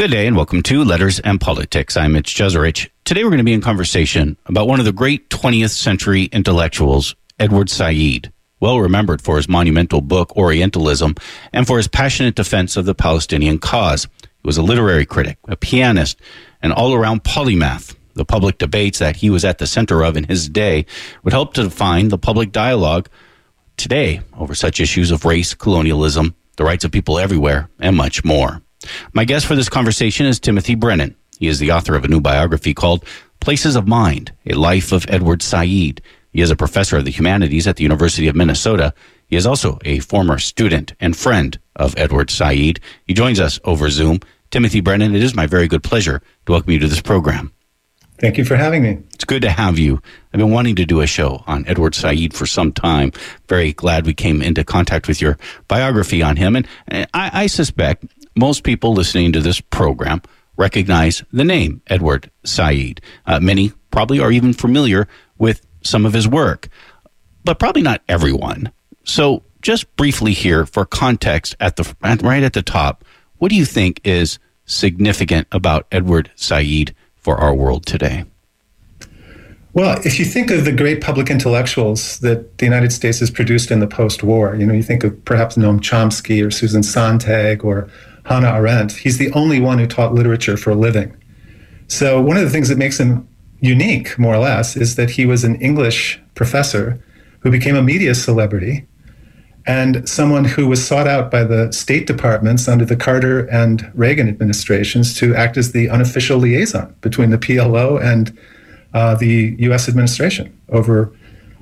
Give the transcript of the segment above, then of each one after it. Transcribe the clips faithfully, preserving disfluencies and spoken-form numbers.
Good day and welcome to Letters and Politics. I'm Mitch Jeserich. Today we're going to be in conversation about one of the great twentieth century intellectuals, Edward Said, well remembered for his monumental book Orientalism and for his passionate defense of the Palestinian cause. He was a literary critic, a pianist, an all-around polymath. The public debates that he was at the center of in his day would help to define the public dialogue today over such issues of race, colonialism, the rights of people everywhere, and much more. My guest for this conversation is Timothy Brennan. He is the author of a new biography called Places of Mind, A Life of Edward Said. He is a professor of the humanities at the University of Minnesota. He is also a former student and friend of Edward Said. He joins us over Zoom. Timothy Brennan, it is my very good pleasure to welcome you to this program. Thank you for having me. It's good to have you. I've been wanting to do a show on Edward Said for some time. Very glad we came into contact with your biography on him. And I, I suspect most people listening to this program recognize the name Edward Said. Uh, many probably are even familiar with some of his work, but probably not everyone. So just briefly here for context at the right at the top, what do you think is significant about Edward Said for our world today? Well, if you think of the great public intellectuals that the United States has produced in the post-war, you know, you think of perhaps Noam Chomsky or Susan Sontag or Hannah Arendt. He's the only one who taught literature for a living. So one of the things that makes him unique, more or less, is that he was an English professor who became a media celebrity and someone who was sought out by the State Departments under the Carter and Reagan administrations to act as the unofficial liaison between the P L O and uh, the U S administration over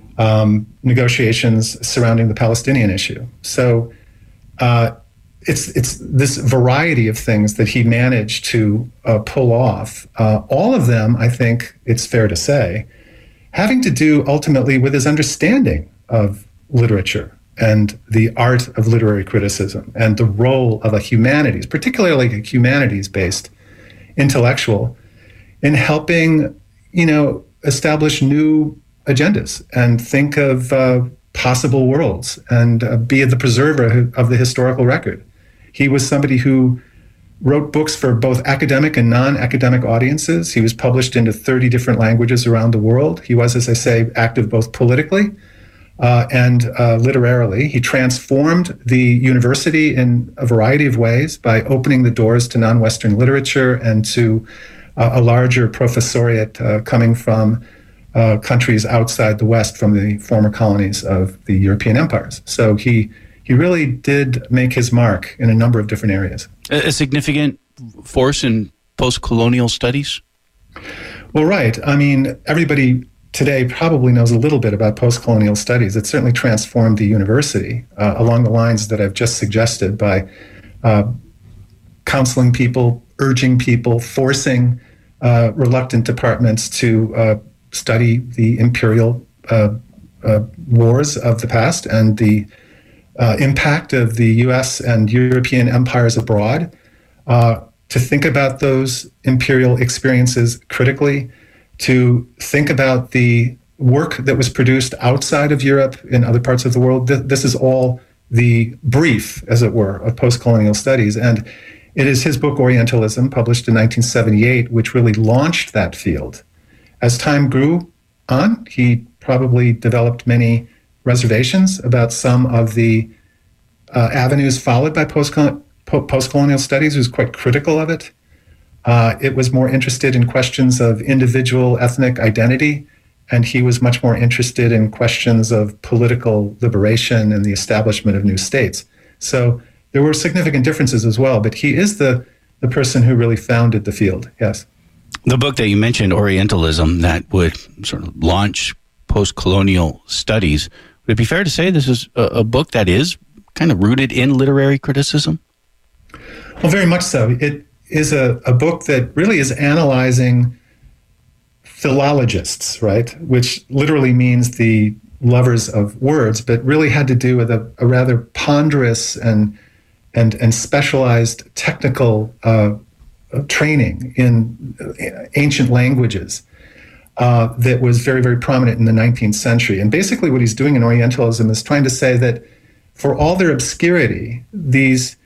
um, negotiations surrounding the Palestinian issue. So uh, it's it's this variety of things that he managed to uh, pull off. Uh, all of them, I think it's fair to say, having to do ultimately with his understanding of literature and the art of literary criticism and the role of a humanities, particularly a humanities-based intellectual, in helping, you know, establish new agendas and think of uh, possible worlds and uh, be the preserver of the historical record. He was somebody who wrote books for both academic and non-academic audiences. He was published into thirty different languages around the world. He was, as I say, active both politically uh, and uh, literarily. He transformed the university in a variety of ways by opening the doors to non-Western literature and to uh, a larger professoriate uh, coming from uh, countries outside the West, from the former colonies of the European empires. So he He really did make his mark in a number of different areas. A significant force in post-colonial studies? Well, right. I mean, everybody today probably knows a little bit about post-colonial studies. It certainly transformed the university uh, along the lines that I've just suggested by uh, counseling people, urging people, forcing uh, reluctant departments to uh, study the imperial uh, uh, wars of the past and the Uh, impact of the U S and European empires abroad, uh, to think about those imperial experiences critically, to think about the work that was produced outside of Europe in other parts of the world. Th- this is all the brief, as it were, of post-colonial studies. And it is his book, Orientalism, published in nineteen seventy-eight, which really launched that field. As time grew on, he probably developed many reservations about some of the uh, avenues followed by post-colonial, post-colonial studies. He was quite critical of it. Uh, it was more interested in questions of individual ethnic identity, and he was much more interested in questions of political liberation and the establishment of new states. So there were significant differences as well, but he is the, the person who really founded the field, yes. The book that you mentioned, Orientalism, that would sort of launch post-colonial studies, would it be fair to say this is a, a book that is kind of rooted in literary criticism? Well, very much so. It is a, a book that really is analyzing philologists, right? Which literally means the lovers of words, but really had to do with a, a rather ponderous and and and specialized technical uh, training in ancient languages uh, that was very, very prominent in the nineteenth century. And basically what he's doing in Orientalism is trying to say that for all their obscurity, these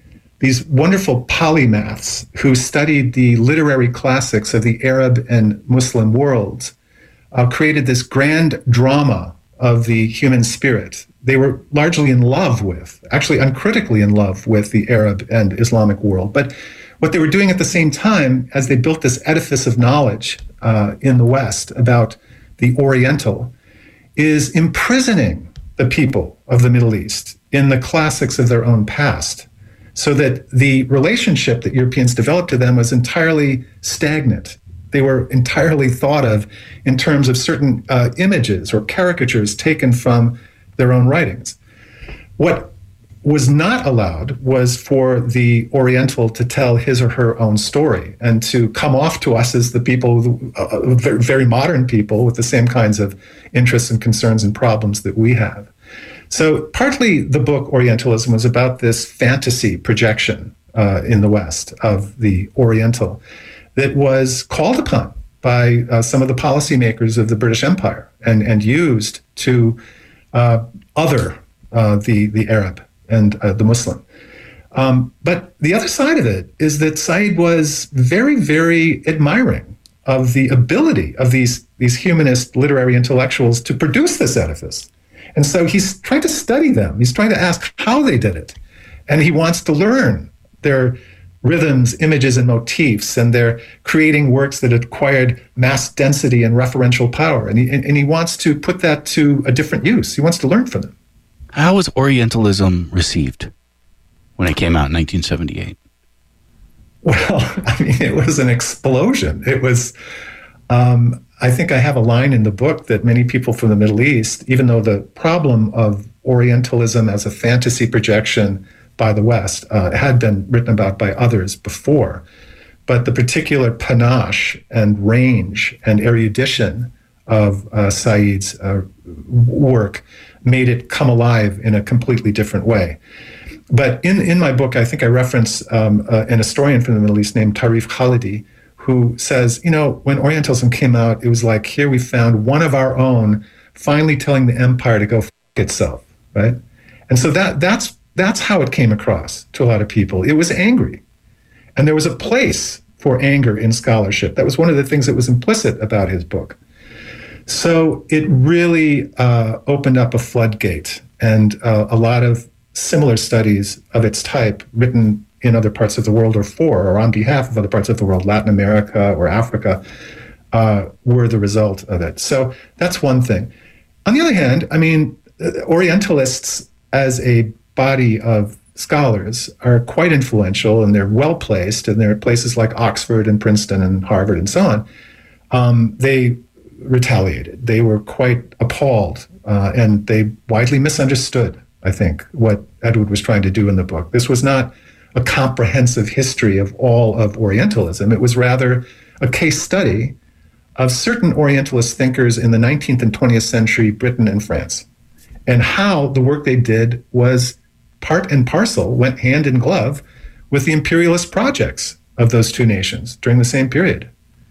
these wonderful polymaths who studied the literary classics of the Arab and Muslim worlds, uh, created this grand drama of the human spirit. They were largely in love with, actually uncritically in love with the Arab and Islamic world. But what they were doing at the same time, as they built this edifice of knowledge uh, in the West about the Oriental, is imprisoning the people of the Middle East in the classics of their own past, so that the relationship that Europeans developed to them was entirely stagnant. They were entirely thought of in terms of certain uh, images or caricatures taken from their own writings. What was not allowed was for the Oriental to tell his or her own story and to come off to us as the people, uh, very modern people with the same kinds of interests and concerns and problems that we have. So partly the book Orientalism was about this fantasy projection uh, in the West of the Oriental that was called upon by uh, some of the policymakers of the British Empire and, and used to uh, other uh, the, the Arab and uh, the Muslim. Um, but the other side of it is that Said was very, very admiring of the ability of these, these humanist literary intellectuals to produce this edifice. And so he's trying to study them. He's trying to ask how they did it. And he wants to learn their rhythms, images, and motifs, and they're creating works that acquired mass density and referential power. And he, and he wants to put that to a different use. He wants to learn from them. How was Orientalism received when it came out in nineteen seventy-eight? Well, I mean, it was an explosion. It was, um, I think I have a line in the book that many people from the Middle East, even though the problem of Orientalism as a fantasy projection by the West uh, had been written about by others before, but the particular panache and range and erudition of uh, Said's uh, work made it come alive in a completely different way. But in, in my book, I think I reference um, uh, an historian from the Middle East named Tarif Khalidi, who says, you know, when Orientalism came out, it was like, here we found one of our own finally telling the empire to go f*** itself, right? And so that that's that's how it came across to a lot of people. It was angry. And there was a place for anger in scholarship. That was one of the things that was implicit about his book. So it really uh, opened up a floodgate, and uh, a lot of similar studies of its type written in other parts of the world or for or on behalf of other parts of the world, Latin America or Africa, uh, were the result of it. So that's one thing. On the other hand, I mean, Orientalists as a body of scholars are quite influential, and they're well-placed, and they're at places like Oxford and Princeton and Harvard and so on. Um, they retaliated. They were quite appalled, uh, and they widely misunderstood, I think, what Edward was trying to do in the book. This was not a comprehensive history of all of Orientalism. It was rather a case study of certain Orientalist thinkers in the nineteenth and twentieth century Britain and France, and how the work they did was part and parcel, went hand in glove with the imperialist projects of those two nations during the same period.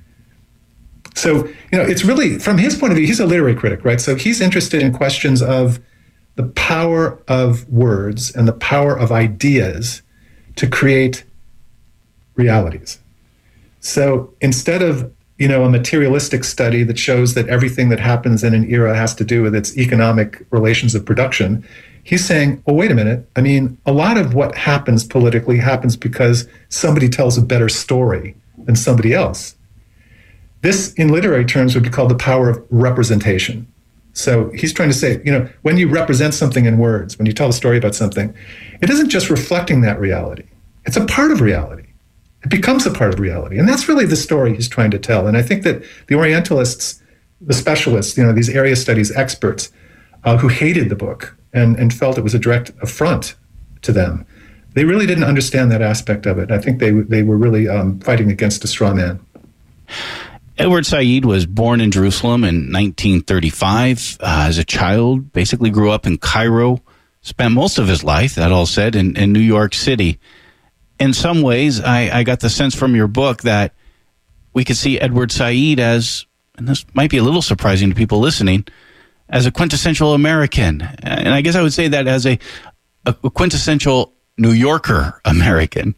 So, you know, it's really, from his point of view, he's a literary critic, right? So he's interested in questions of the power of words and the power of ideas to create realities. So instead of, you know, a materialistic study that shows that everything that happens in an era has to do with its economic relations of production, he's saying, oh, wait a minute. I mean, a lot of what happens politically happens because somebody tells a better story than somebody else. This, in literary terms, would be called the power of representation. So he's trying to say, you know, when you represent something in words, when you tell a story about something, it isn't just reflecting that reality. It's a part of reality. It becomes a part of reality. And that's really the story he's trying to tell. And I think that the Orientalists, the specialists, you know, these area studies experts uh, who hated the book and, and felt it was a direct affront to them, they really didn't understand that aspect of it. I think they, they were really um, fighting against a straw man. Edward Said was born in Jerusalem in nineteen thirty-five. Uh, as a child, basically grew up in Cairo, spent most of his life, that all said, in, in New York City. In some ways, I, I got the sense from your book that we could see Edward Said as, and this might be a little surprising to people listening, as a quintessential American. And I guess I would say that as a, a quintessential New Yorker American.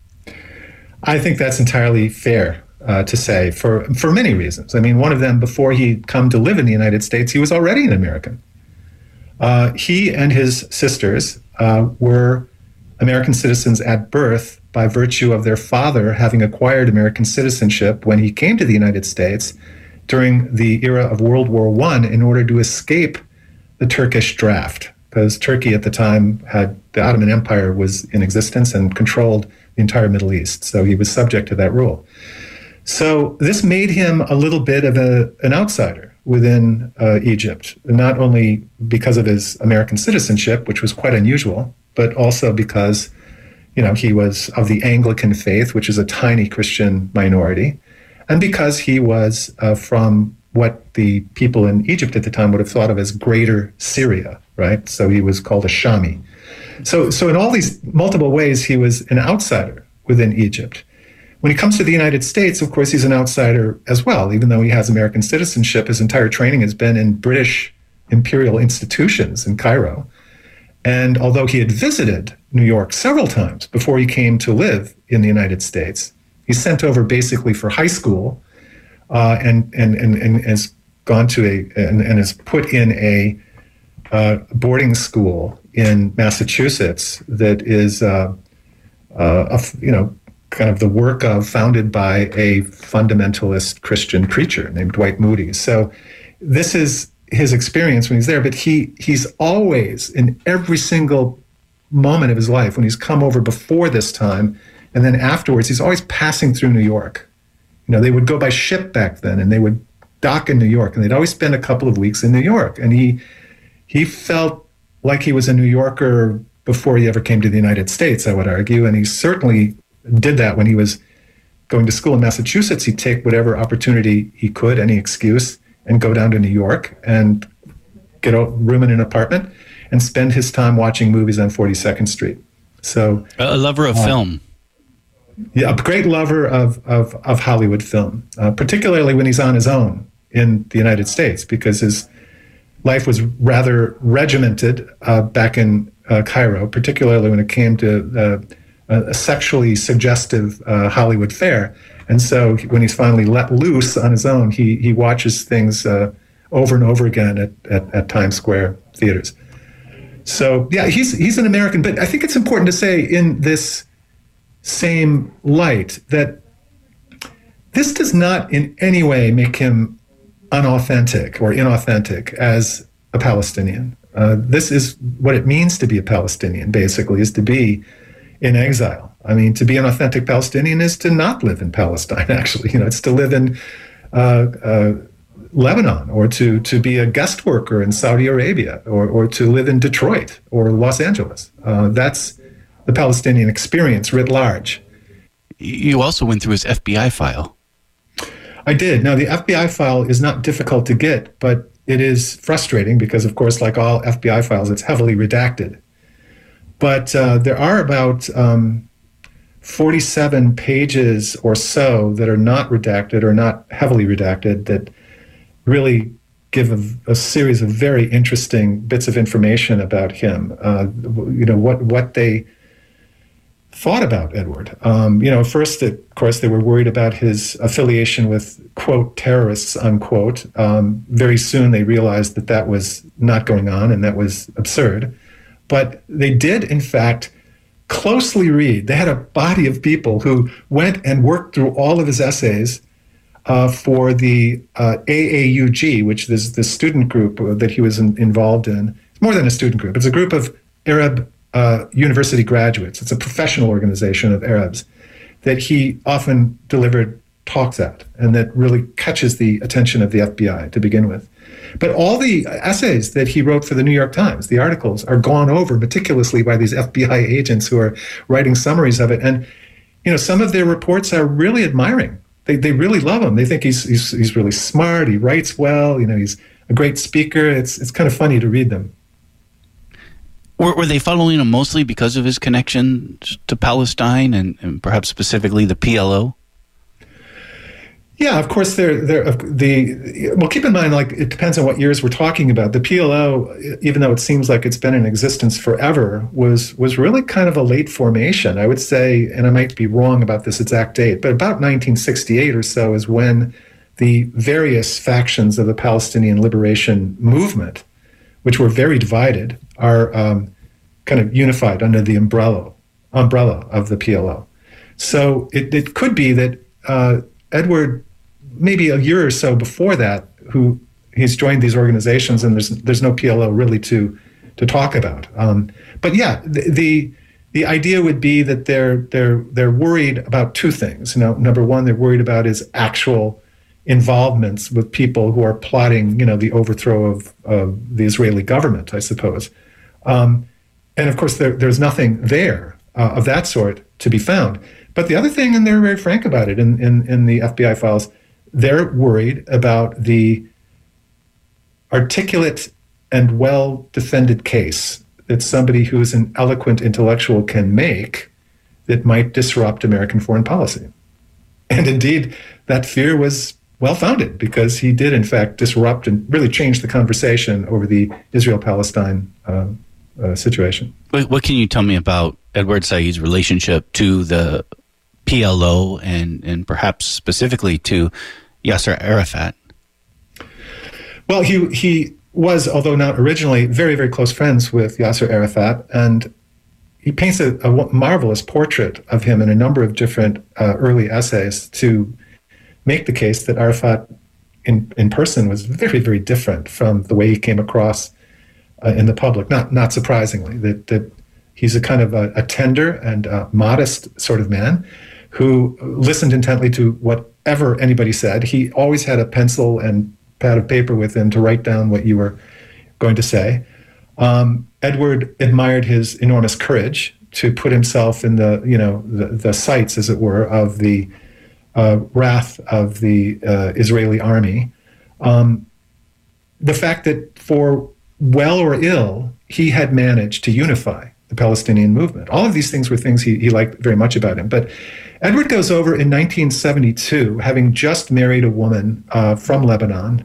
I think that's entirely fair uh, to say for, for many reasons. I mean, one of them, before he'd come to live in the United States, he was already an American. Uh, he and his sisters uh, were American citizens at birth by virtue of their father having acquired American citizenship when he came to the United States during the era of World War One in order to escape the Turkish draft, because Turkey at the time had, the Ottoman Empire was in existence and controlled the entire Middle East. So he was subject to that rule. So this made him a little bit of a, an outsider within uh, Egypt, not only because of his American citizenship, which was quite unusual, but also because, you know, he was of the Anglican faith, which is a tiny Christian minority, and because he was uh, from what the people in Egypt at the time would have thought of as Greater Syria, right? So he was called a Shami. So, so in all these multiple ways, he was an outsider within Egypt. When he comes to the United States, of course, he's an outsider as well. Even though he has American citizenship, his entire training has been in British imperial institutions in Cairo. And although he had visited New York several times before he came to live in the United States, he's sent over basically for high school uh, and, and, and, and has gone to a, and, and is put in a uh, boarding school in Massachusetts that is, uh, uh, a, you know, kind of the work of, founded by a fundamentalist Christian preacher named Dwight Moody. So this is his experience when he's there, but he he's always, in every single moment of his life, when he's come over before this time, and then afterwards, he's always passing through New York. You know, they would go by ship back then, and they would dock in New York, and they'd always spend a couple of weeks in New York. And he he felt like he was a New Yorker before he ever came to the United States, I would argue, and he certainly did that when he was going to school in Massachusetts. He'd take whatever opportunity he could, any excuse, and go down to New York and get a room in an apartment and spend his time watching movies on forty-second Street. So a lover of uh, film. Yeah, a great lover of, of, of Hollywood film, uh, particularly when he's on his own in the United States, because his life was rather regimented uh, back in uh, Cairo, particularly when it came to uh, a sexually suggestive uh, Hollywood fare. And so when he's finally let loose on his own, he he watches things uh, over and over again at, at, at Times Square theaters. So yeah, he's he's an American, but I think it's important to say in this same light that this does not in any way make him unauthentic or inauthentic as a Palestinian. Uh, this is what it means to be a Palestinian, basically, is to be in exile. I mean, to be an authentic Palestinian is to not live in Palestine, actually. You know, it's to live in uh, uh, Lebanon, or to, to be a guest worker in Saudi Arabia, or, or to live in Detroit or Los Angeles. Uh, that's the Palestinian experience writ large. You also went through his F B I file. I did. Now, the F B I file is not difficult to get, but it is frustrating because, of course, like all F B I files, it's heavily redacted. But uh, there are about um, forty-seven pages or so that are not redacted or not heavily redacted that really give a, a series of very interesting bits of information about him. Uh, you know, what what they thought about Edward. Um, you know, first, of course, they were worried about his affiliation with, quote, terrorists, unquote. Um, very soon they realized that that was not going on and that was absurd. But they did, in fact, closely read. They had a body of people who went and worked through all of his essays uh, for the uh, A A U G, which is the student group that he was in, involved in. It's more than a student group. It's a group of Arab uh, university graduates. It's a professional organization of Arabs that he often delivered talks at, and that really catches the attention of the F B I to begin with. But all the essays that he wrote for the New York Times, the articles, are gone over meticulously by these F B I agents who are writing summaries of it. And, you know, some of their reports are really admiring. They they really love him. They think he's he's he's really smart. He writes well. You know, he's a great speaker. It's it's kind of funny to read them. Were, were they following him mostly because of his connection to Palestine and, and perhaps specifically the P L O? Yeah, of course. There, there. The well, keep in mind, like it depends on what years we're talking about. The P L O, even though it seems like it's been in existence forever, was was really kind of a late formation. I would say, and I might be wrong about this exact date, but about nineteen sixty-eight or so is when the various factions of the Palestinian liberation movement, which were very divided, are um, kind of unified under the umbrella umbrella of the P L O. So it, it could be that uh, Edward, maybe a year or so before that, who he's joined these organizations, and there's there's no P L O really to to talk about. Um, but yeah, the, the the idea would be that they're they're they're worried about two things. You know, number one, they're worried about his actual involvements with people who are plotting, you know, the overthrow of, of the Israeli government, I suppose. Um, and of course, there, there's nothing there uh, of that sort to be found. But the other thing, and they're very frank about it in, in, in the F B I files, they're worried about the articulate and well-defended case that somebody who is an eloquent intellectual can make that might disrupt American foreign policy. And indeed, that fear was well-founded, because he did, in fact, disrupt and really change the conversation over the Israel-Palestine uh, uh, situation. What, what can you tell me about Edward Said's relationship to the P L O and, and perhaps specifically to Yasser Arafat? Well, he he was, although not originally, very, very close friends with Yasser Arafat, and he paints a, a marvelous portrait of him in a number of different uh, early essays to make the case that Arafat in, in person was very, very different from the way he came across uh, in the public. Not not surprisingly, that, that he's a kind of a, a tender and a modest sort of man who listened intently to whatever anybody said. He always had a pencil and pad of paper with him to write down what you were going to say. Um, Edward admired his enormous courage to put himself in the, you know, the, the sights, as it were, of the uh, wrath of the uh, Israeli army. Um, the fact that for well or ill, he had managed to unify the Palestinian movement. All of these things were things he, he liked very much about him. But Edward goes over in nineteen seventy-two, having just married a woman uh, from Lebanon,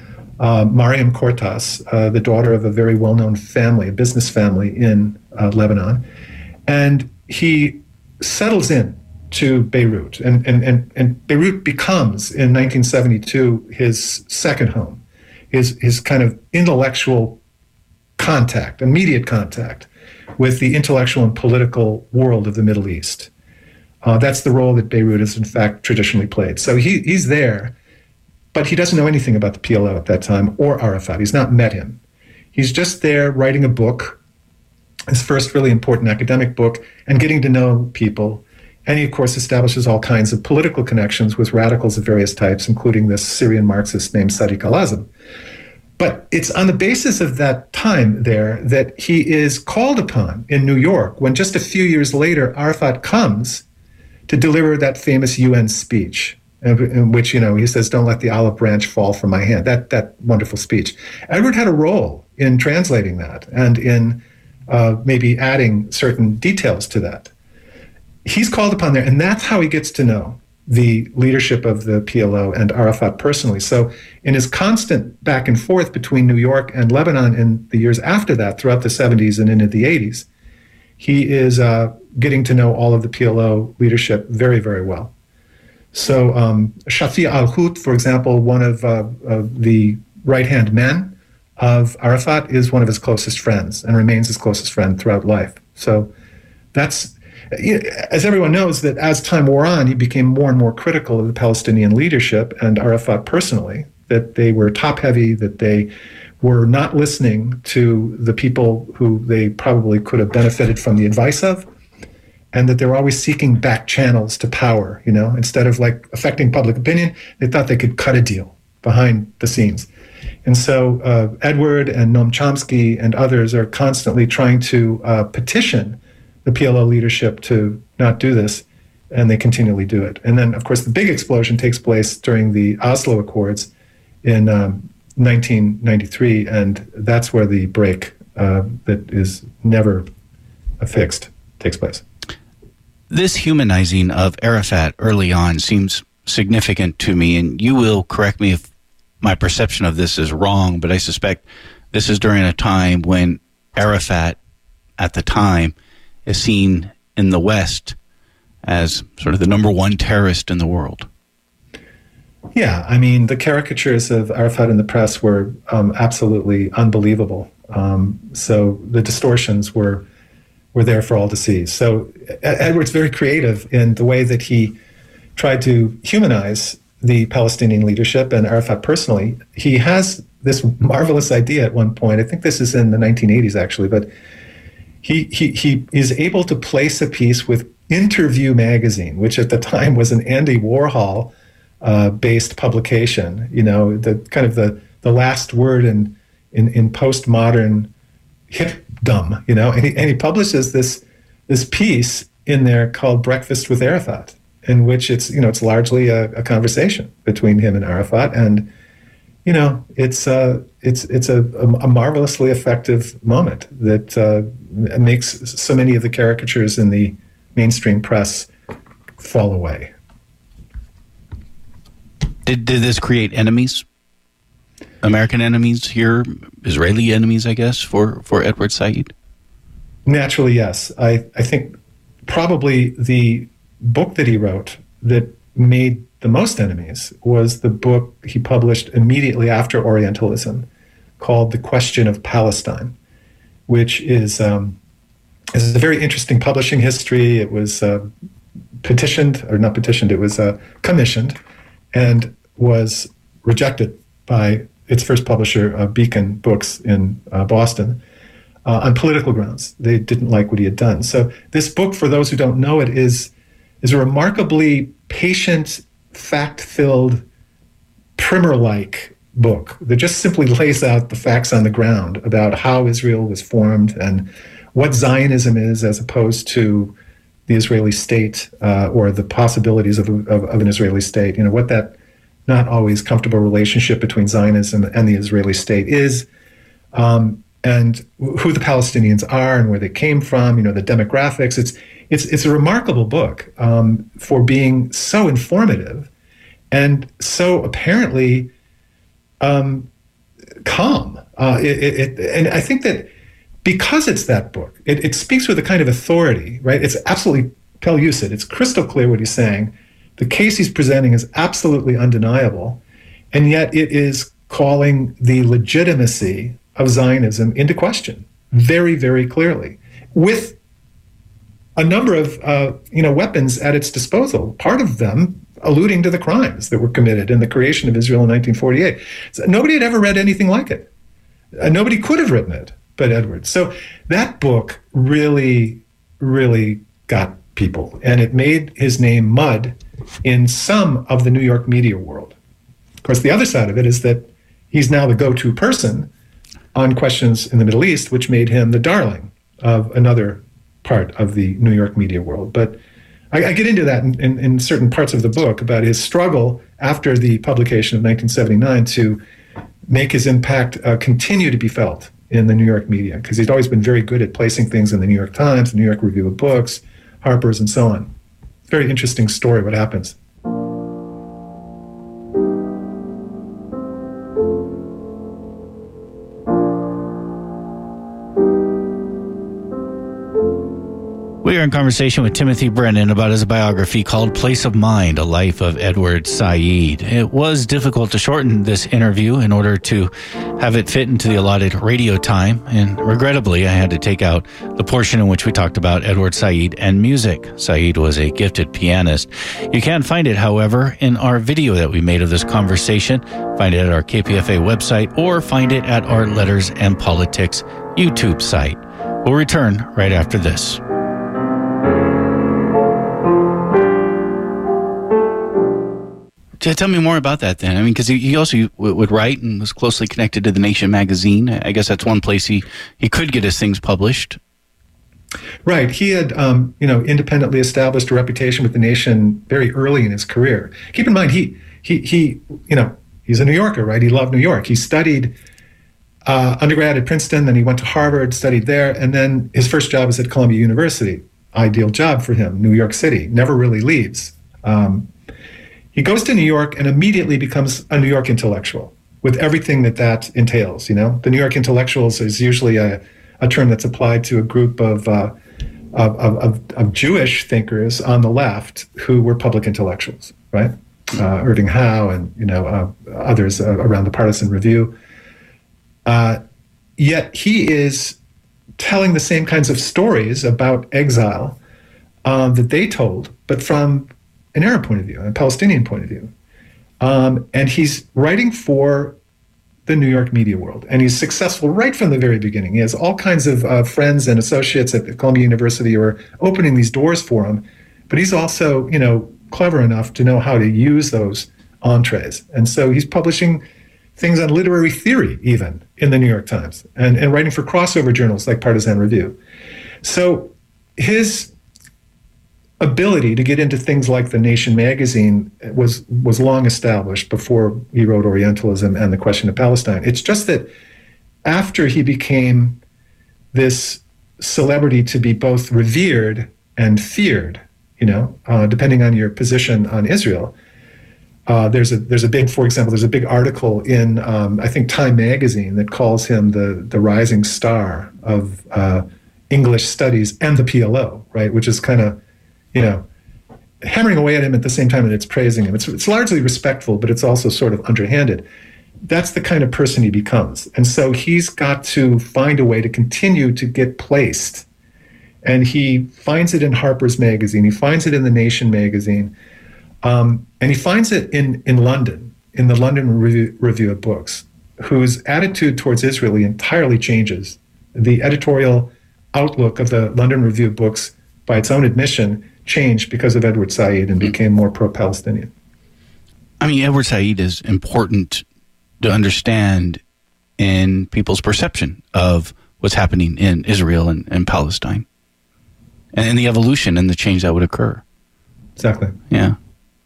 uh, Mariam Cortas, uh, the daughter of a very well-known family, a business family in uh, Lebanon. And he settles in to Beirut. And, and, and, and Beirut becomes, in nineteen seventy-two, his second home, his, his kind of intellectual contact, immediate contact with the intellectual and political world of the Middle East. Uh, that's the role that Beirut has, in fact, traditionally played. So he, he's there, but he doesn't know anything about the P L O at that time or Arafat. He's not met him. He's just there writing a book, his first really important academic book, and getting to know people. And he, of course, establishes all kinds of political connections with radicals of various types, including this Syrian Marxist named Sadiq al-Azam. But it's on the basis of that time there that he is called upon in New York when just a few years later, Arafat comes to deliver that famous U N speech, in which, you know, he says, "Don't let the olive branch fall from my hand." That that wonderful speech. Edward had a role in translating that and in uh, maybe adding certain details to that. He's called upon there, and that's how he gets to know the leadership of the P L O and Arafat personally. So in his constant back and forth between New York and Lebanon in the years after that, throughout the seventies and into the eighties, he is uh, getting to know all of the P L O leadership very, very well. So um, Shafi al-Hut, for example, one of, uh, of the right-hand men of Arafat, is one of his closest friends and remains his closest friend throughout life. So that's, as everyone knows, that as time wore on, he became more and more critical of the Palestinian leadership and Arafat personally, that they were top-heavy, that they were not listening to the people who they probably could have benefited from the advice of, and that they were always seeking back channels to power. You know, instead of like affecting public opinion, they thought they could cut a deal behind the scenes. And so uh, Edward and Noam Chomsky and others are constantly trying to uh, petition the P L O leadership to not do this, and they continually do it. And then, of course, the big explosion takes place during the Oslo Accords in um, nineteen ninety-three, and that's where the break uh, that is never fixed takes place. This humanizing of Arafat early on seems significant to me, and you will correct me if my perception of this is wrong, but I suspect this is during a time when Arafat, at the time, is seen in the West as sort of the number one terrorist in the world. Yeah, I mean, the caricatures of Arafat in the press were um, absolutely unbelievable. Um, so the distortions were were there for all to see. So Edward's very creative in the way that he tried to humanize the Palestinian leadership and Arafat personally. He has this marvelous idea at one point. I think this is in the nineteen eighties, actually, but he he he is able to place a piece with Interview magazine, which at the time was an Andy Warhol uh, based publication. You know, the kind of the the last word in in, in postmodern hipdom. You know, and he, and he publishes this this piece in there called Breakfast with Arafat, in which it's, you know, it's largely a, a conversation between him and Arafat, and you know, it's uh, it's it's a, a marvelously effective moment that uh, makes so many of the caricatures in the mainstream press fall away. Did did this create enemies? American enemies here, Israeli enemies, I guess, for, for Edward Said? Naturally, yes. I, I think probably the book that he wrote that made the most enemies was the book he published immediately after Orientalism called The Question of Palestine, which is, um, is a very interesting publishing history. It was uh, petitioned, or not petitioned, it was uh, commissioned and was rejected by its first publisher, uh, Beacon Books in uh, Boston, uh, on political grounds. They didn't like what he had done. So this book, for those who don't know it, is is a remarkably patient, fact-filled, primer-like book that just simply lays out the facts on the ground about how Israel was formed and what Zionism is as opposed to the Israeli state uh, or the possibilities of, of, of an Israeli state. You know, what that not always comfortable relationship between Zionism and the Israeli state is, um, and who the Palestinians are and where they came from, you know, the demographics. It's it's it's a remarkable book um, for being so informative and so apparently um, calm. Uh, it, it, and I think that because it's that book, it, it speaks with a kind of authority, right? It's absolutely pellucid. It's crystal clear what he's saying. The case he's presenting is absolutely undeniable, and yet it is calling the legitimacy of Zionism into question very, very clearly, with a number of uh, you know weapons at its disposal. Part of them alluding to the crimes that were committed in the creation of Israel in nineteen forty-eight. So nobody had ever read anything like it. Uh, nobody could have written it but Edward. So that book really, really got people, and it made his name mud in some of the New York media world. Of course, the other side of it is that he's now the go-to person on questions in the Middle East, which made him the darling of another part of the New York media world. But I, I get into that in, in, in certain parts of the book about his struggle after the publication of nineteen seventy-nine to make his impact uh, continue to be felt in the New York media, because he's always been very good at placing things in the New York Times, the New York Review of Books, Harper's, and so on. Very interesting story, what happens. We are in conversation with Timothy Brennan about his biography called Place of Mind, A Life of Edward Said. It was difficult to shorten this interview in order to have it fit into the allotted radio time, and regrettably I had to take out the portion in which we talked about Edward Said and music. Said was a gifted pianist. You can find it, however, in our video that we made of this conversation. Find it at our K P F A website, or find it at our Letters and Politics YouTube site. We'll return right after this. Tell me more about that then. I mean, because he, he also w- would write and was closely connected to The Nation magazine. I guess that's one place he, he could get his things published. Right. He had, um, you know, independently established a reputation with The Nation very early in his career. Keep in mind, he, he, he you know, he's a New Yorker, right? He loved New York. He studied uh, undergrad at Princeton, then he went to Harvard, studied there, and then his first job was at Columbia University. Ideal job for him, New York City. Never really leaves. Um, he goes to New York and immediately becomes a New York intellectual with everything that that entails. You know, the New York intellectuals is usually a, a term that's applied to a group of, uh, of, of, of Jewish thinkers on the left who were public intellectuals, right? Uh, Irving Howe and, you know, uh, others uh, around the Partisan Review. Uh, yet he is telling the same kinds of stories about exile um, that they told, but from an Arab point of view, a Palestinian point of view. Um, and he's writing for the New York media world, and he's successful right from the very beginning. He has all kinds of uh, friends and associates at Columbia University who are opening these doors for him, but he's also, you know, clever enough to know how to use those entrees. And so he's publishing things on literary theory, even, in the New York Times, and, and writing for crossover journals like Partisan Review. So his ability to get into things like The Nation magazine was was long established before he wrote Orientalism and The Question of Palestine. It's just that after he became this celebrity to be both revered and feared, you know, uh, depending on your position on Israel, uh, there's a there's a big, for example, there's a big article in um, I think Time magazine that calls him the the rising star of uh, English studies and the P L O, right, which is kind of, you know, hammering away at him at the same time that it's praising him. It's, it's largely respectful, but it's also sort of underhanded. That's the kind of person he becomes. And so he's got to find a way to continue to get placed. And he finds it in Harper's Magazine. He finds it in The Nation magazine. Um, and he finds it in, in London, in the London Review, Review of Books, whose attitude towards Israel entirely changes. The editorial outlook of the London Review of Books, by its own admission, changed because of Edward Said and became more pro-Palestinian. I mean, Edward Said is important to understand in people's perception of what's happening in Israel and, and Palestine, and, and the evolution and the change that would occur. Exactly. Yeah.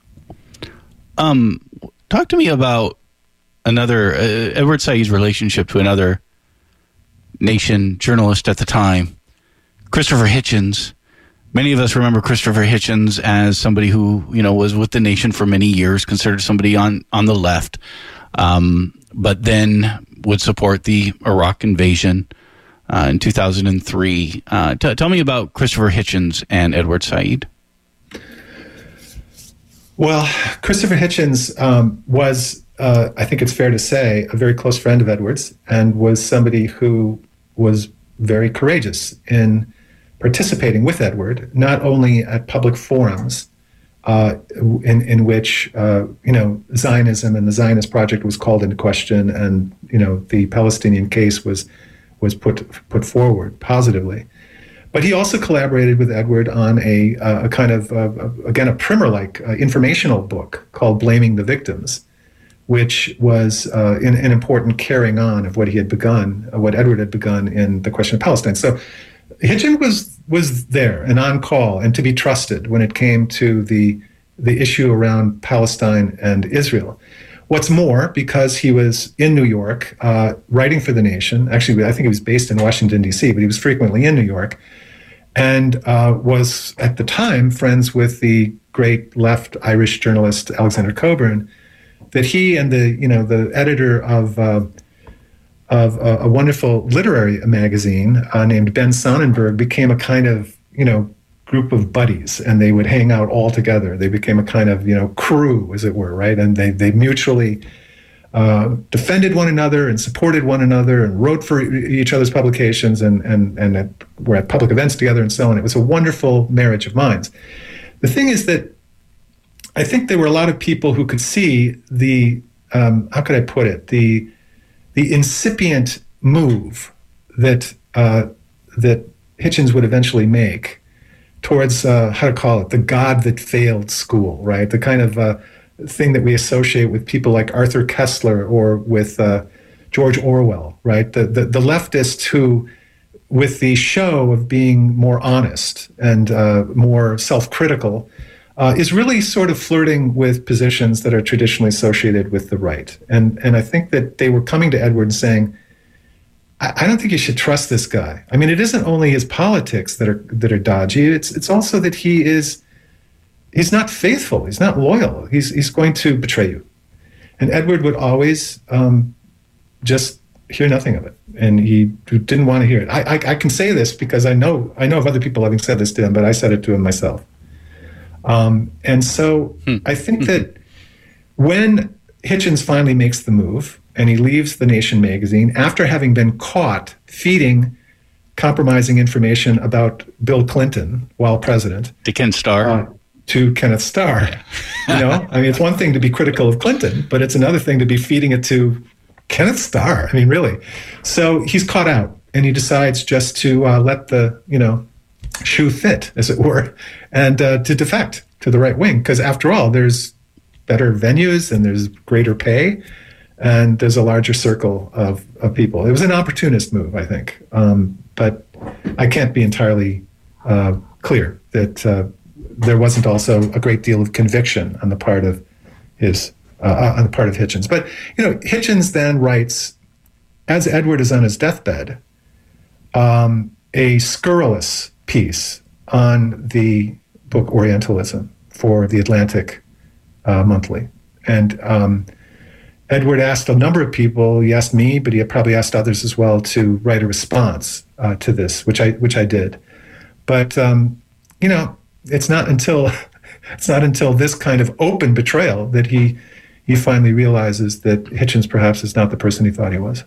Um, talk to me about another, uh, Edward Said's relationship to another Nation journalist at the time, Christopher Hitchens. Many of us remember Christopher Hitchens as somebody who, you know, was with the Nation for many years, considered somebody on, on the left, um, but then would support the Iraq invasion uh, in two thousand three. Uh, t- tell me about Christopher Hitchens and Edward Said. Well, Christopher Hitchens um, was, uh, I think it's fair to say, a very close friend of Edward's, and was somebody who was very courageous in participating with Edward, not only at public forums uh, in, in which, uh, you know, Zionism and the Zionist project was called into question, and, you know, the Palestinian case was was put put forward positively. But he also collaborated with Edward on a, uh, a kind of, uh, again, a primer-like uh, informational book called Blaming the Victims, which was uh, an, an important carrying on of what he had begun, uh, what Edward had begun in The Question of Palestine. So Hitchens was was there and on call and to be trusted when it came to the the issue around Palestine and Israel. What's more, because he was in New York uh, writing for The Nation, actually I think he was based in Washington, D C, but he was frequently in New York, and uh, was at the time friends with the great left Irish journalist Alexander Cockburn, that he and the, you know, the editor of uh, of a, a wonderful literary magazine uh, named Ben Sonnenberg became a kind of, you know, group of buddies, and they would hang out all together. They became a kind of, you know, crew, as it were, right? And they, they mutually uh, defended one another and supported one another and wrote for each other's publications and, and, and at, were at public events together and so on. It was a wonderful marriage of minds. The thing is that I think there were a lot of people who could see the, um, how could I put it, the the incipient move that uh, that Hitchens would eventually make towards, uh, how to call it, the God that failed school, right? The kind of uh, thing that we associate with people like Arthur Koestler or with uh, George Orwell, right? The, the, the leftists who, with the show of being more honest and uh, more self-critical, Uh, is really sort of flirting with positions that are traditionally associated with the right. And and I think that they were coming to Edward and saying, I, I don't think you should trust this guy. I mean, it isn't only his politics that are that are dodgy, it's it's also that he is he's not faithful. He's not loyal. He's he's going to betray you. And Edward would always um, just hear nothing of it, and he didn't want to hear it. I, I I can say this because I know I know of other people having said this to him, but I said it to him myself. Um, and so hmm. I think that when Hitchens finally makes the move and he leaves The Nation magazine after having been caught feeding compromising information about Bill Clinton while president to Ken Starr. Uh, to Kenneth Starr. You know, I mean, it's one thing to be critical of Clinton, but it's another thing to be feeding it to Kenneth Starr. I mean, really. So he's caught out, and he decides just to uh, let the, you know, shoe fit, as it were, and uh, to defect to the right wing. Because after all, there's better venues and there's greater pay, and there's a larger circle of, of people. It was an opportunist move, I think. Um, but I can't be entirely uh, clear that uh, there wasn't also a great deal of conviction on the part of his uh, on the part of Hitchens. But you know, Hitchens then writes, as Edward is on his deathbed, um, a scurrilous piece on the book Orientalism for the Atlantic uh, Monthly, and um, Edward asked a number of people. He asked me, but he had probably asked others as well to write a response uh, to this, which I which I did. But um, you know, it's not until it's not until this kind of open betrayal that he he finally realizes that Hitchens perhaps is not the person he thought he was.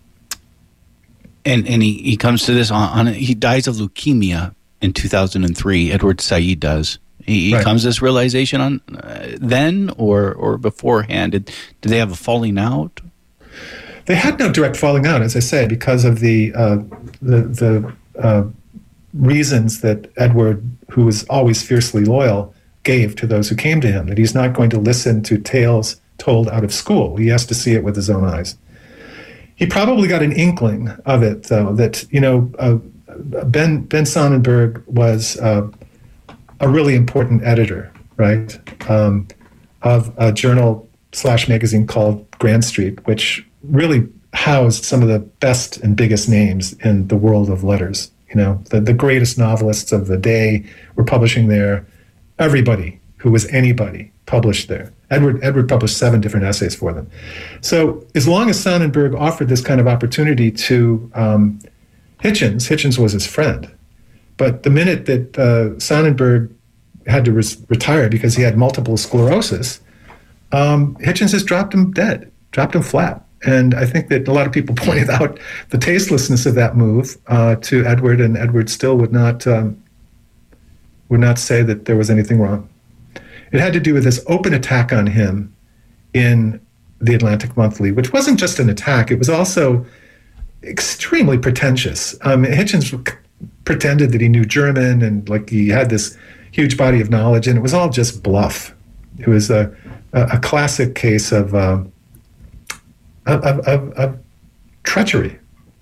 And and he, he comes to this on, on he dies of leukemia in two thousand three. Edward Said does. He, he right. comes to this realization on uh, then or or beforehand. Did, did they have a falling out? They had no direct falling out, as I say, because of the uh, the the uh, reasons that Edward, who was always fiercely loyal, gave to those who came to him. That he's not going to listen to tales told out of school. He has to see it with his own eyes. He probably got an inkling of it, though. That you know, uh, Ben Ben Sonnenberg was Uh, a really important editor, right, um, of a journal slash magazine called Grand Street, which really housed some of the best and biggest names in the world of letters. You know, the, the greatest novelists of the day were publishing there. Everybody who was anybody published there. Edward Edward published seven different essays for them. So as long as Sonnenberg offered this kind of opportunity to um, Hitchens, Hitchens was his friend. But the minute that uh, Sonnenberg had to res- retire because he had multiple sclerosis, um, Hitchens just dropped him dead, dropped him flat. And I think that a lot of people pointed out the tastelessness of that move uh, to Edward, and Edward still would not um, would not say that there was anything wrong. It had to do with this open attack on him in the Atlantic Monthly, which wasn't just an attack; it was also extremely pretentious. Um, Hitchens pretended that he knew German and like he had this huge body of knowledge, and it was all just bluff. It was a a, a classic case of, uh, of, of of treachery.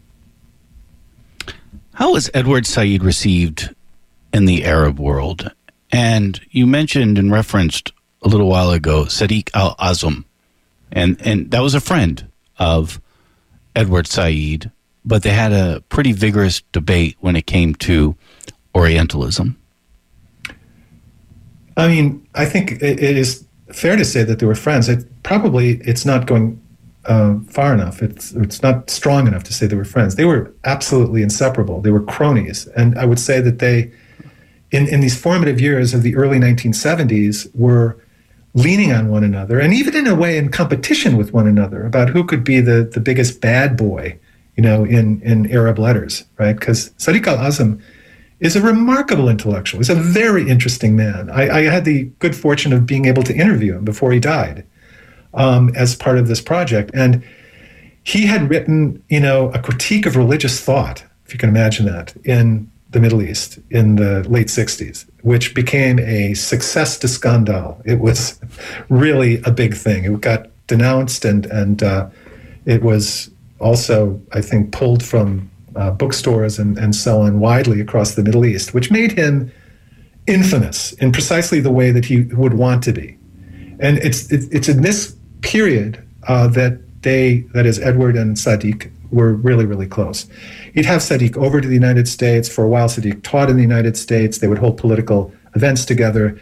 How was Edward Said received in the Arab world? And you mentioned and referenced a little while ago Sadiq al-Azam, and and that was a friend of Edward Said, but they had a pretty vigorous debate when it came to Orientalism. I mean, I think it, it is fair to say that they were friends. It, probably it's not going uh, far enough. It's it's not strong enough to say they were friends. They were absolutely inseparable. They were cronies. And I would say that they, in, in these formative years of the early nineteen seventies, were leaning on one another, and even in a way in competition with one another about who could be the, the biggest bad boy, you know, in, in Arab letters, right? Because Sadiq al-Azam is a remarkable intellectual. He's a very interesting man. I, I had the good fortune of being able to interview him before he died um, as part of this project. And he had written, you know, a critique of religious thought, if you can imagine that, in the Middle East in the late sixties, which became a success de scandale. It was really a big thing. It got denounced, and, and uh, it was also, I think, pulled from Uh, bookstores and, and so on widely across the Middle East, which made him infamous in precisely the way that he would want to be. And it's it, it's in this period uh, that they, that is Edward and Sadiq, were really, really close. He'd have Sadiq over to the United States. For a while, Sadiq taught in the United States. They would hold political events together.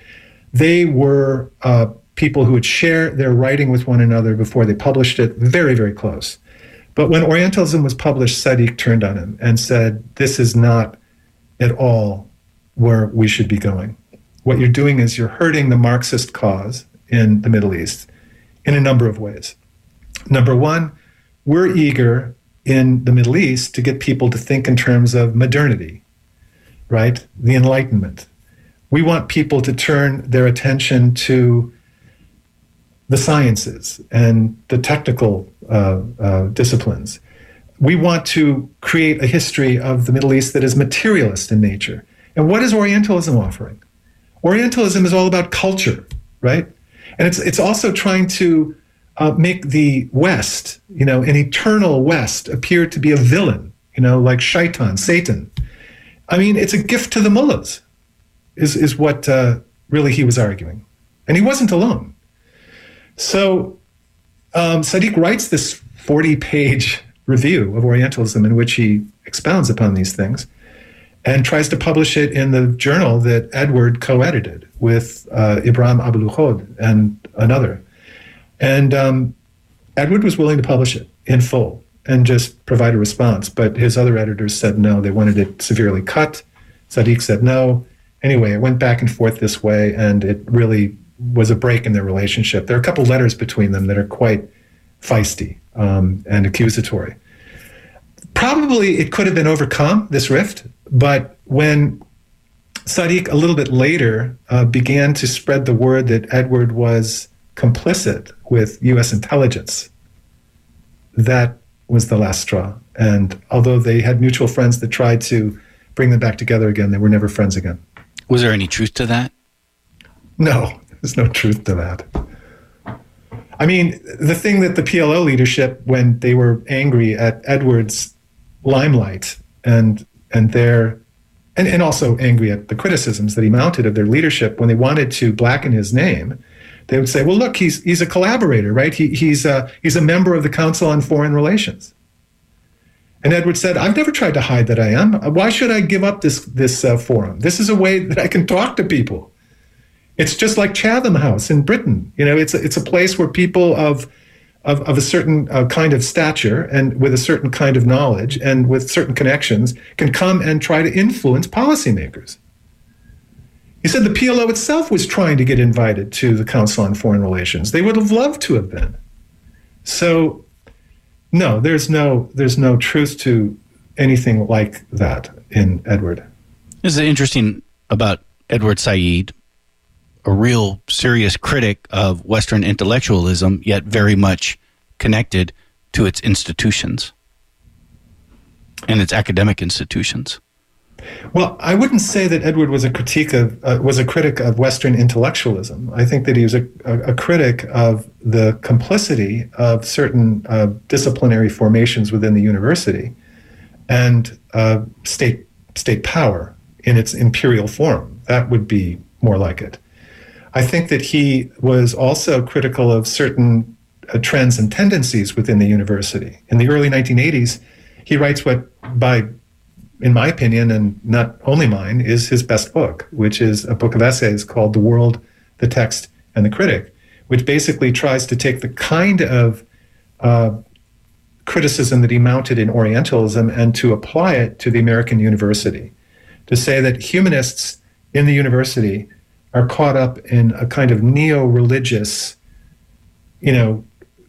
They were uh, people who would share their writing with one another before they published it, very, very close. But when Orientalism was published, Sadiq turned on him and said, this is not at all where we should be going. What you're doing is you're hurting the Marxist cause in the Middle East in a number of ways. Number one, we're eager in the Middle East to get people to think in terms of modernity, right? The Enlightenment. We want people to turn their attention to the sciences and the technical uh, uh, disciplines. We want to create a history of the Middle East that is materialist in nature. And what is Orientalism offering? Orientalism is all about culture, right? And it's it's also trying to uh, make the West, you know, an eternal West, appear to be a villain, you know, like Shaitan, Satan. I mean, it's a gift to the mullahs, is is what uh, really he was arguing. And he wasn't alone. So um, Sadiq writes this forty-page review of Orientalism in which he expounds upon these things and tries to publish it in the journal that Edward co-edited with uh, Ibrahim Abu-Lughod and another. And um, Edward was willing to publish it in full and just provide a response, but his other editors said no, they wanted it severely cut. Sadiq said no. Anyway, it went back and forth this way, and it really was a break in their relationship. There are a couple letters between them that are quite feisty um, and accusatory. Probably it could have been overcome, this rift, but when Sadiq a little bit later uh, began to spread the word that Edward was complicit with U S intelligence, that was the last straw. And although they had mutual friends that tried to bring them back together again, they were never friends again. Was there any truth to that? No, there's no truth to that. I mean, the thing that the P L O leadership, when they were angry at Edward's limelight and and their and, and also angry at the criticisms that he mounted of their leadership, when they wanted to blacken his name, they would say, well, look, he's he's a collaborator, right? He, he's a, he's a member of the Council on Foreign Relations. And Edward said, I've never tried to hide that I am. Why should I give up this, this uh, forum? This is a way that I can talk to people. It's just like Chatham House in Britain. You know, it's a, it's a place where people of, of, of a certain uh, kind of stature and with a certain kind of knowledge and with certain connections can come and try to influence policymakers. He said the P L O itself was trying to get invited to the Council on Foreign Relations. They would have loved to have been. So, no, there's no there's no truth to anything like that in Edward. This is interesting about Edward Said, a real serious critic of Western intellectualism, yet very much connected to its institutions and its academic institutions. Well, I wouldn't say that Edward was a critique of uh, was a critic of Western intellectualism. I think that he was a, a, a critic of the complicity of certain uh, disciplinary formations within the university and uh, state state power in its imperial form. That would be more like it. I think that he was also critical of certain uh, trends and tendencies within the university. In the early nineteen eighties, he writes what, by in my opinion, and not only mine, is his best book, which is a book of essays called The World, the Text, and the Critic, which basically tries to take the kind of uh, criticism that he mounted in Orientalism and to apply it to the American university, to say that humanists in the university are caught up in a kind of neo-religious, you know,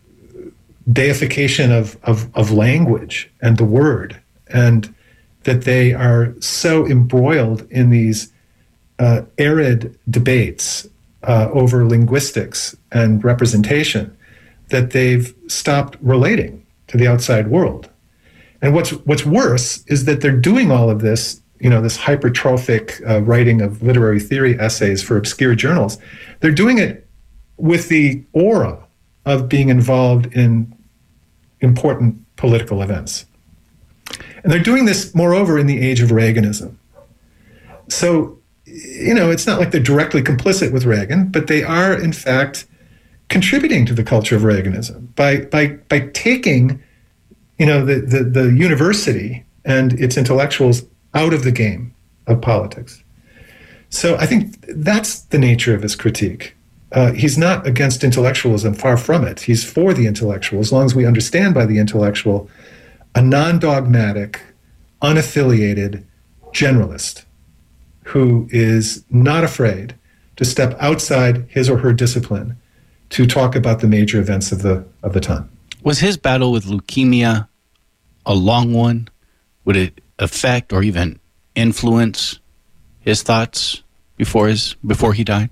deification of, of, of language and the word, and that they are so embroiled in these uh, arid debates uh, over linguistics and representation that they've stopped relating to the outside world. And what's what's worse is that they're doing all of this, you know, this hypertrophic uh, writing of literary theory essays for obscure journals. They're doing it with the aura of being involved in important political events. And they're doing this, moreover, in the age of Reaganism. So, you know, it's not like they're directly complicit with Reagan, but they are, in fact, contributing to the culture of Reaganism by by by taking, you know, the, the, the university and its intellectuals out of the game of politics. So I think that's the nature of his critique. Uh, he's not against intellectualism, far from it. He's for the intellectual, as long as we understand by the intellectual a non-dogmatic, unaffiliated generalist who is not afraid to step outside his or her discipline to talk about the major events of the of the time. Was his battle with leukemia a long one? Would it affect or even influence his thoughts before his before he died?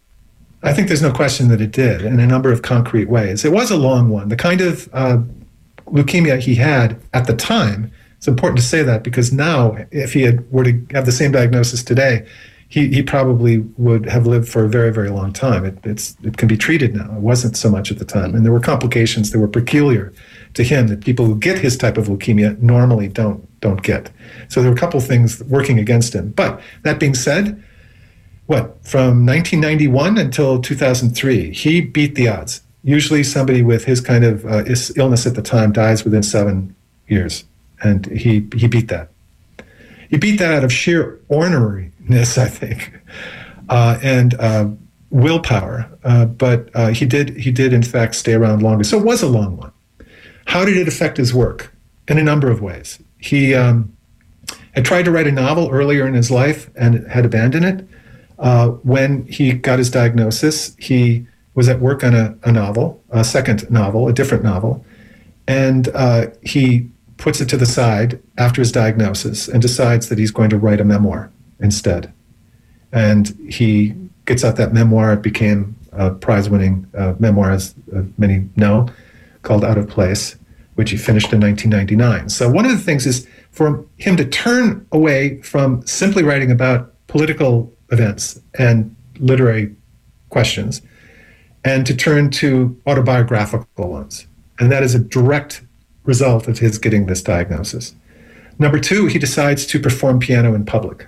I think there's no question that it did in a number of concrete ways. It was a long one. The kind of uh, leukemia he had at the time, it's important to say that because now, if he had, were to have the same diagnosis today, he, he probably would have lived for a very, very long time. It, it's, it can be treated now. It wasn't so much at the time. And there were complications that were peculiar to him that people who get his type of leukemia normally don't, don't get. So there were a couple of things working against him. But that being said, what, from nineteen ninety-one until two thousand three, he beat the odds. Usually somebody with his kind of uh, illness at the time dies within seven years. And he, he beat that. He beat that out of sheer orneriness, I think, uh, and uh, willpower. Uh, but uh, he did, he did, in fact, stay around longer. So it was a long one. How did it affect his work? In a number of ways. He um, had tried to write a novel earlier in his life and had abandoned it. Uh, when he got his diagnosis, he was at work on a, a novel, a second novel, a different novel, and uh, he puts it to the side after his diagnosis and decides that he's going to write a memoir instead. And he gets out that memoir. It became a prize-winning uh, memoir, as uh, many know, called Out of Place, which he finished in nineteen ninety-nine. So one of the things is for him to turn away from simply writing about political events and literary questions and to turn to autobiographical ones. And that is a direct result of his getting this diagnosis. Number two, he decides to perform piano in public,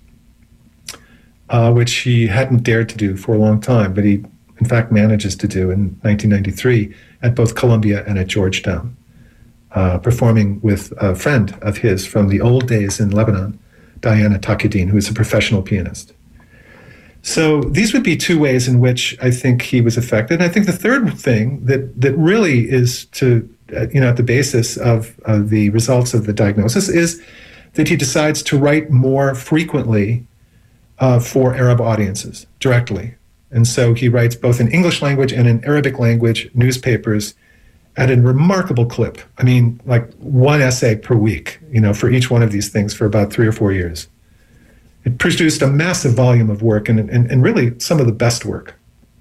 uh, which he hadn't dared to do for a long time, but he, in fact, manages to do in nineteen ninety-three at both Columbia and at Georgetown, uh, performing with a friend of his from the old days in Lebanon, Diana Taqiyuddin, who is a professional pianist. So these would be two ways in which I think he was affected. And I think the third thing that, that really is to, uh, you know, at the basis of, of the results of the diagnosis is that he decides to write more frequently uh, for Arab audiences directly. And so he writes both in English language and in Arabic language newspapers at a remarkable clip. I mean, like one essay per week, you know, for each one of these things for about three or four years. It produced a massive volume of work and, and, and really some of the best work.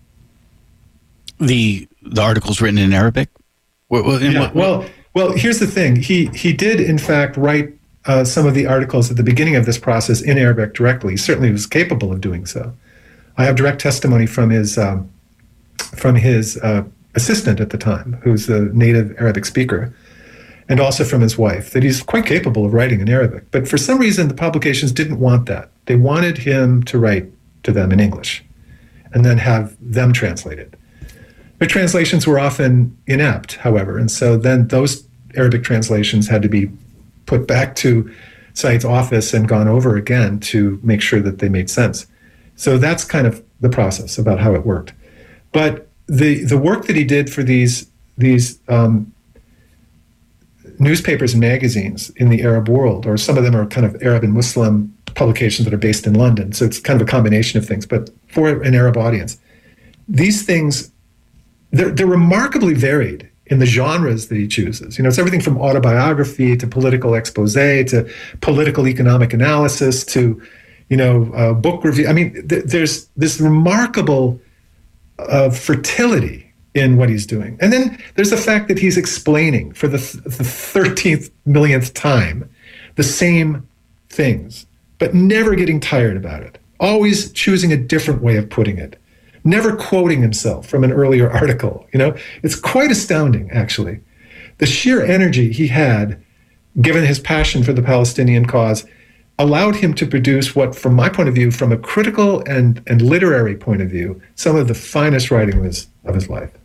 The the articles written in Arabic? What, what, yeah, what, well, well, here's the thing. He he did, in fact, write uh, some of the articles at the beginning of this process in Arabic directly. He certainly was capable of doing so. I have direct testimony from his, um, from his uh, assistant at the time, who's a native Arabic speaker, and also from his wife, that he's quite capable of writing in Arabic. But for some reason, the publications didn't want that. They wanted him to write to them in English and then have them translate it. But translations were often inept, however, and so then those Arabic translations had to be put back to Said's office and gone over again to make sure that they made sense. So that's kind of the process about how it worked. But the the work that he did for these these um, newspapers and magazines in the Arab world, or some of them are kind of Arab and Muslim publications that are based in London, so it's kind of a combination of things, but for an Arab audience. These things, they're, they're remarkably varied in the genres that he chooses. You know, it's everything from autobiography to political expose to political economic analysis to, you know, uh, book review. I mean, th- there's this remarkable uh, fertility in what he's doing. And then there's the fact that he's explaining for the, th- the thirteenth millionth time the same things, but never getting tired about it, always choosing a different way of putting it, never quoting himself from an earlier article. You know, it's quite astounding, actually. The sheer energy he had, given his passion for the Palestinian cause, allowed him to produce what, from my point of view, from a critical and, and literary point of view, some of the finest writing of his, of his life.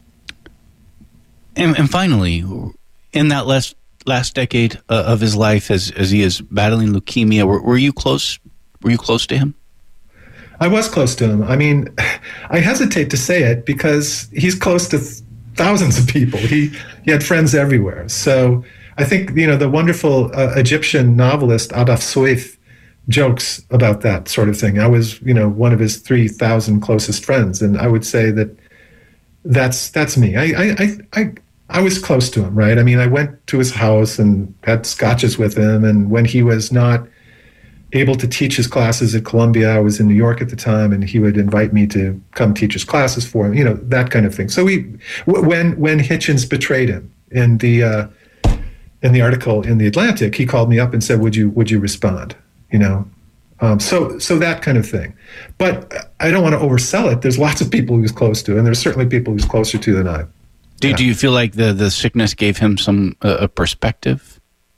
And, and finally, in that last last decade uh, of his life, as as he is battling leukemia, were, were you close? Were you close to him? I was close to him. I mean, I hesitate to say it because he's close to th- thousands of people. He he had friends everywhere. So I think, you know, the wonderful uh, Egyptian novelist Adaf Soif jokes about that sort of thing. I was, you know, one of his three thousand closest friends, and I would say that that's that's me. I I I I, I was close to him, right? I mean, I went to his house and had scotches with him, and when he was not able to teach his classes at Columbia, I was in New York at the time, and he would invite me to come teach his classes for him, you know, that kind of thing. So we, when when Hitchens betrayed him in the uh, in the article in the Atlantic, he called me up and said, "Would you would you respond?" You know, um, so so that kind of thing. But I don't want to oversell it. There's lots of people he was close to, and there's certainly people he's closer to than I. Do, yeah. do you feel like the, the sickness gave him some uh, a perspective?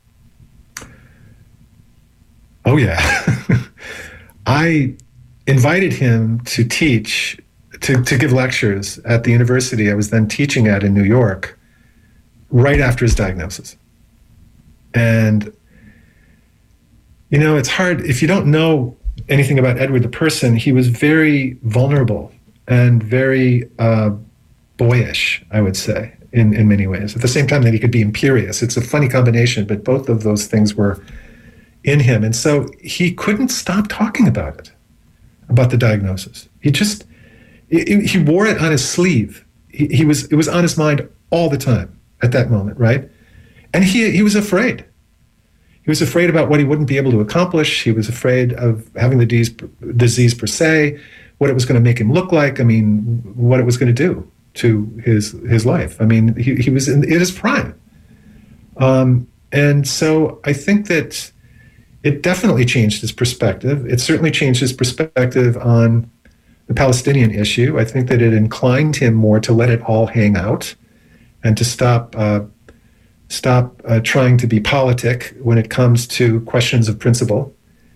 Oh, yeah. I invited him to teach, to, to give lectures at the university I was then teaching at in New York right after his diagnosis. And, you know, it's hard, if you don't know anything about Edward the person, he was very vulnerable and very uh, boyish, I would say, in, in many ways. At the same time that he could be imperious. It's a funny combination, but both of those things were in him. And so he couldn't stop talking about it, about the diagnosis. He just, he, he wore it on his sleeve. He, he was, it was on his mind all the time at that moment, right? And he, he was afraid. He was afraid about what he wouldn't be able to accomplish. He was afraid of having the disease, disease per se, what it was going to make him look like. I mean, what it was going to do to his his life. I mean, he, he was in, in his prime. Um, and so I think that it definitely changed his perspective. It certainly changed his perspective on the Palestinian issue. I think that it inclined him more to let it all hang out and to stop uh, stop uh, trying to be politic when it comes to questions of principle.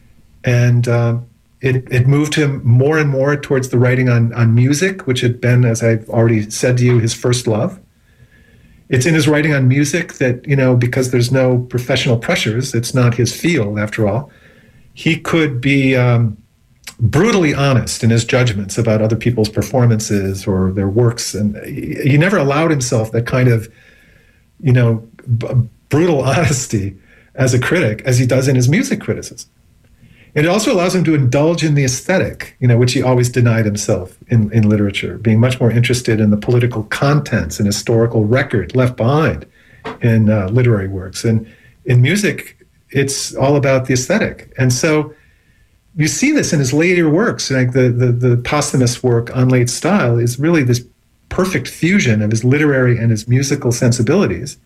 And uh, it, it moved him more and more towards the writing on, on music, which had been, as I've already said to you, his first love. It's in his writing on music that, you know, because there's no professional pressures, it's not his field after all, he could be um, brutally honest in his judgments about other people's performances or their works. And he, he never allowed himself that kind of, you know, b- brutal honesty as a critic as he does in his music criticism. And it also allows him to indulge in the aesthetic, you know, which he always denied himself in, in literature, being much more interested in the political contents and historical record left behind in uh, literary works. And in music, it's all about the aesthetic. And so you see this in his later works, like the, the, the posthumous work On Late Style is really this perfect fusion of his literary and his musical sensibilities.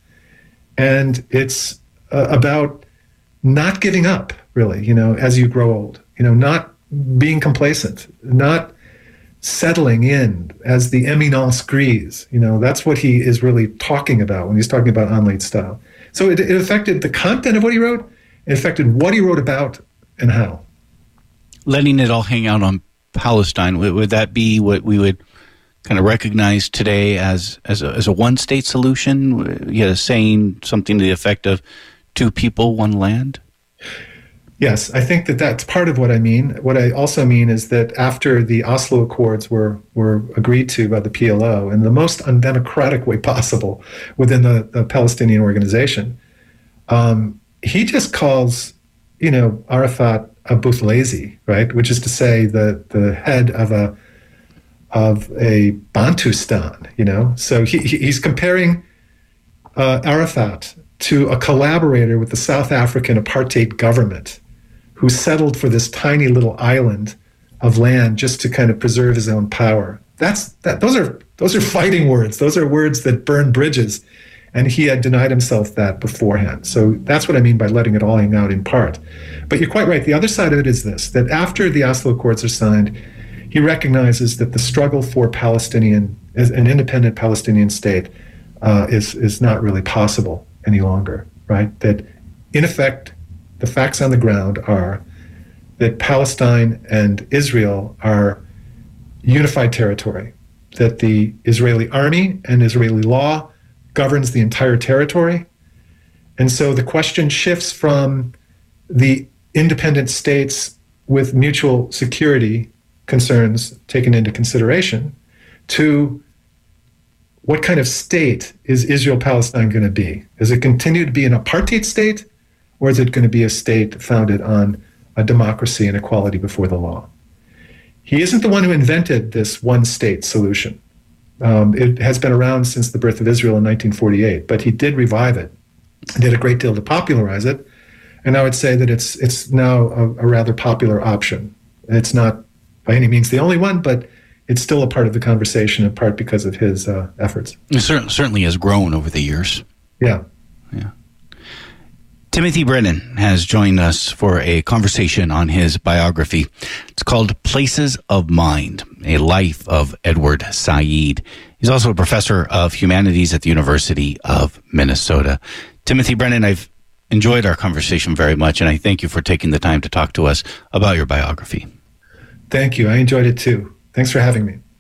And it's uh, about not giving up, really, you know, as you grow old, you know, not being complacent, not settling in as the eminence grise. You know, that's what he is really talking about when he's talking about On Late Style. So it, it affected the content of what he wrote, it affected what he wrote about and how. Letting it all hang out on Palestine, would, would that be what we would kind of recognize today as as a, as a one-state solution? You know, saying something to the effect of two people, one land? Yes, I think that that's part of what I mean. What I also mean is that after the Oslo Accords were, were agreed to by the P L O in the most undemocratic way possible within the, the Palestinian organization, um, he just calls, you know, Arafat a Buthelezi, right? Which is to say the the head of a of a Bantustan, you know. So he, he's comparing uh, Arafat to a collaborator with the South African apartheid government who settled for this tiny little island of land just to kind of preserve his own power. That's that. Those are those are fighting words. Those are words that burn bridges, and he had denied himself that beforehand. So that's what I mean by letting it all hang out in part. But you're quite right. The other side of it is this: that after the Oslo Accords are signed, he recognizes that the struggle for Palestinian, an independent Palestinian state, uh, is is not really possible any longer. Right? That in effect, the facts on the ground are that Palestine and Israel are unified territory, that the Israeli army and Israeli law governs the entire territory. And so the question shifts from the independent states with mutual security concerns taken into consideration, to what kind of state is Israel-Palestine going to be? Is it continue to be an apartheid state, or is it going to be a state founded on a democracy and equality before the law? He isn't the one who invented this one-state solution. Um, it has been around since the birth of Israel in nineteen forty-eight, but he did revive it, did a great deal to popularize it, and I would say that it's it's now a, a rather popular option. It's not by any means the only one, but it's still a part of the conversation, in part because of his uh, efforts. It cer- certainly has grown over the years. Yeah. Yeah. Timothy Brennan has joined us for a conversation on his biography. It's called Places of Mind, A Life of Edward Said. He's also a professor of humanities at the University of Minnesota. Timothy Brennan, I've enjoyed our conversation very much, and I thank you for taking the time to talk to us about your biography. Thank you. I enjoyed it too. Thanks for having me.